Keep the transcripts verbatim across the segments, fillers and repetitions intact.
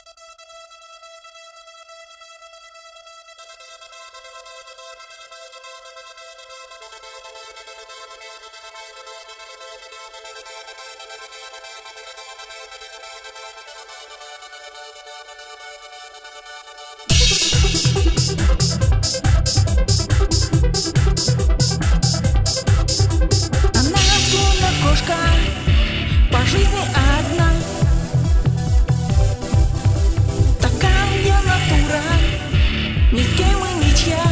Она словно кошка, по жизни одна. Такая натура, ни с кем и ничья.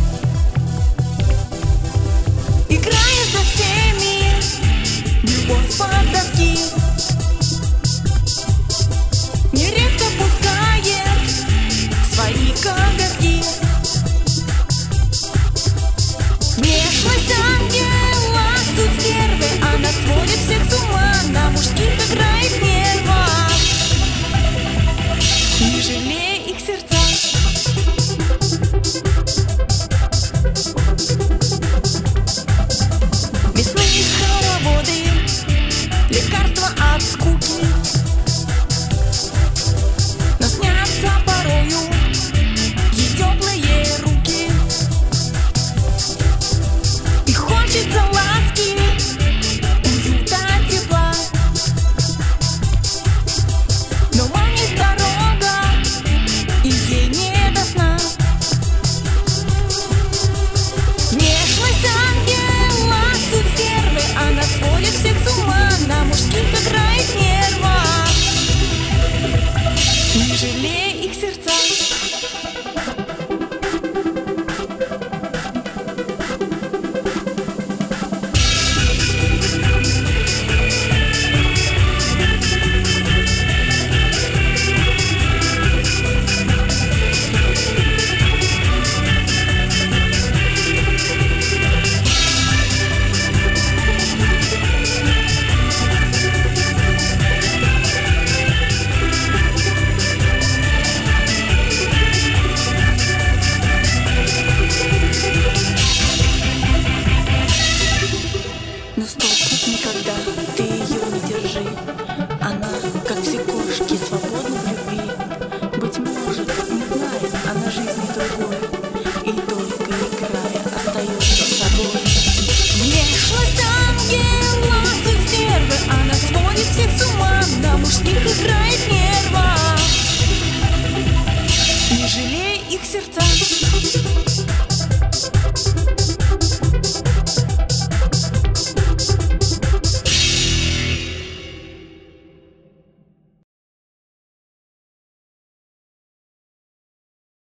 Играя со всеми, любовь подавки, нередко пускает свои коготки. Внешность ангела, суть стервы, она сводит всех с ума, на мужских играет нервов. Не жалеет